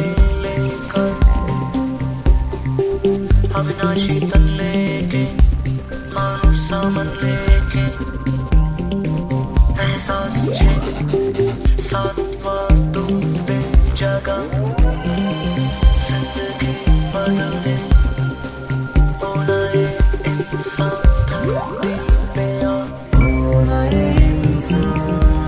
लेकर अविनाशी तन लेके मानो सामन लेके एहसास छे सातवा तू दे जगह जिंदगी बदल दे होना ये इंसान धरती पे आ होना ये इंसान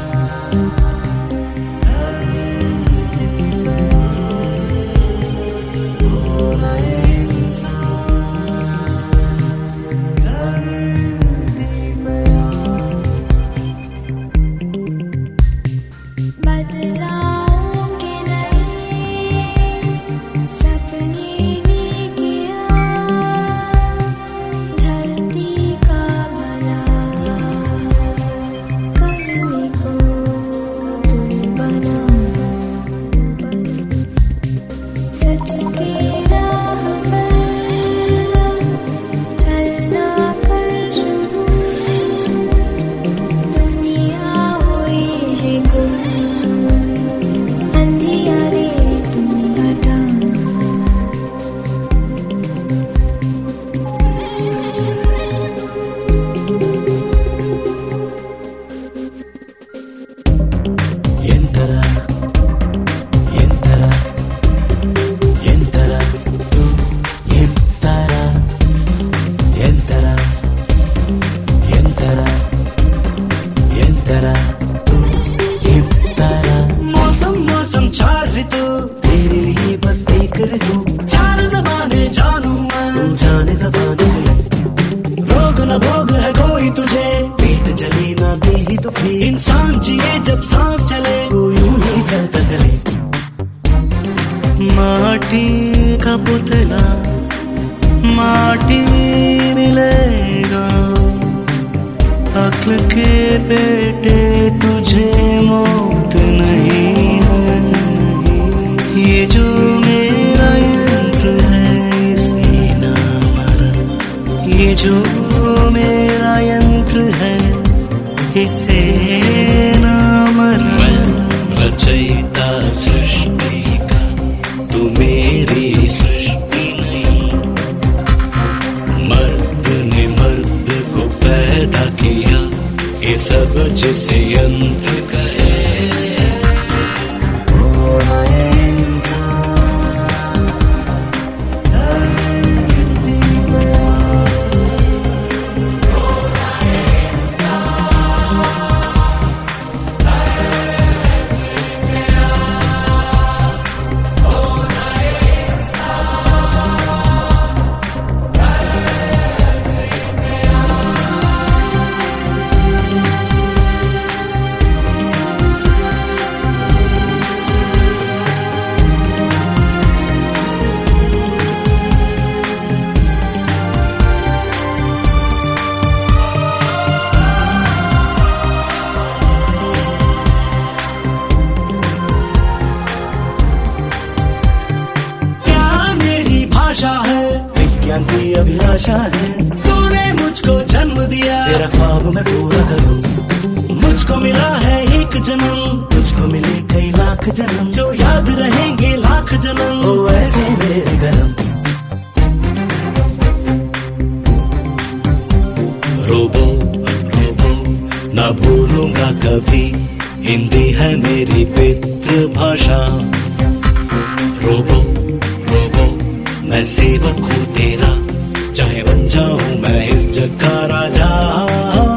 चार ज़बाने जानू मैं, तू जाने ज़बाने रोग न भोग है कोई तुझे, पीठ जली ना दे ही दुखी, इंसान जिए जब सांस चले, तू यूं ही चलता चले। माटी का पुतला माटी मिलेगा, अक्ल के बेटे तुझे मौत नहीं है, ये जो मेरा यंत्र है इसे ना मरन, ये जो मेरा यंत्र है इसे ना मरन। रचयिता सृष्टि का तू मेरी सृष्टि नहीं, मर्द ने मर्द को पैदा किया, ये सब जिसे यंत्र कहे। विज्ञान की अभिलाषा है, तूने मुझको जन्म दिया, तेरा ख्वाब मैं पूरा करूं। मुझको मिला है एक जन्म, तुझको मिले कई लाख जन्म, जो याद रहेंगे लाख जन्म, ओ ऐसे मेरे गरम। रोबो रोबो ना भूलूंगा कभी, हिंदी है मेरी पितृभाषा। रोबो रोबो मैं सेवक हूँ तेरा, चाहे बन जाऊं मैं इस जग का राजा।